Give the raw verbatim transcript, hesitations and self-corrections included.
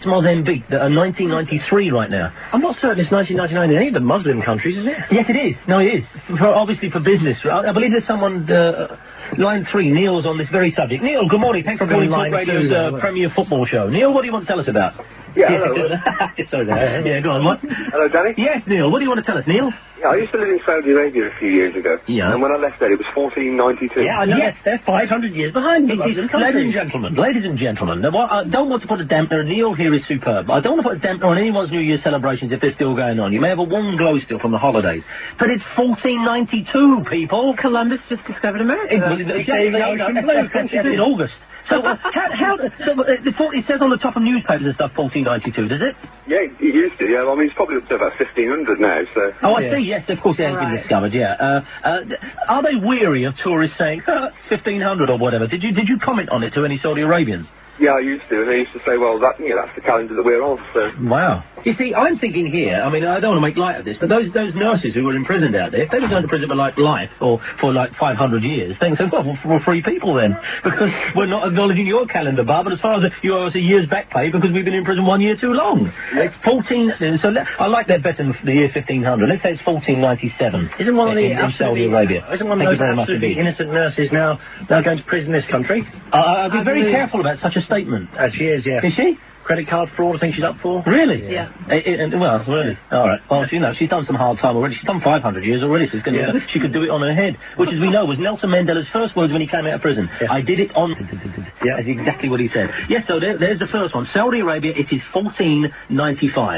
Mozambique that are nineteen ninety-three right now. I'm not certain it's nineteen ninety-nine in any of the Muslim countries, is it? Yes, it is. No, it is. For, obviously for business. I, I believe there's someone, uh, line three, Neil's on this very subject. Neil, good morning. Thanks for calling Talk Radio's uh, Premier Football Show. Neil, what do you want to tell us about? Yeah, hello. Sorry, yeah, go on, what? Hello, Danny? Yes, Neil, what do you want to tell us, Neil? Yeah, I used to live in Saudi Arabia a few years ago. Yeah. And when I left there, it was fourteen ninety-two. Yeah, I know. Yes, they're five hundred years behind the Muslim countries. Ladies and gentlemen, ladies and gentlemen, now, I don't want to put a dampener, Neil here is superb. I don't want to put a dampener on anyone's New Year's celebrations if they're still going on. You may have a warm glow still from the holidays. But it's fourteen ninety-two, people. Columbus just discovered America. It, it, it, in August. So, uh, how, how, so uh, the, it says on the top of newspapers and stuff fourteen ninety-two, does it? Yeah, it used to, yeah. I mean, it's probably up to about fifteen hundred now, so... Oh, I yeah. see, yes, of course it has right. been discovered, yeah. Uh, uh, are they weary of tourists saying, fifteen hundred or whatever? Did you, did you comment on it to any Saudi Arabians? Yeah, I used to, and they used to say, well, that, you know, that's the calendar that we're on, so... Wow. You see, I'm thinking here, I mean, I don't want to make light of this, but those those nurses who were imprisoned out there, if they were going to prison for, like, life, or for, like, five hundred years, they say, well, we're free people then, because we're not acknowledging your calendar, Bob, but as far as you owe us a year's back pay because we've been in prison one year too long. Yeah. It's fourteen... So let, I like that better than the year fifteen hundred. Let's say it's fourteen ninety-seven. Isn't one of the in, in Saudi Arabia. Isn't one of those absolutely innocent nurses now now going to prison in this country? Uh, I'd be very careful about such a statement. Uh, she is, yeah. Is she? Credit card fraud, I think she's up for. Really? Yeah. It, it, well, really. All right. Well, you know, she's done some hard time already. She's done five hundred years already, so it's gonna, yeah. she could do it on her head. Which, as we know, was Nelson Mandela's first words when he came out of prison. Yeah. I did it on... Yeah. That's exactly what he said. Yes, so there, there's the first one. Saudi Arabia, it is fourteen ninety-five.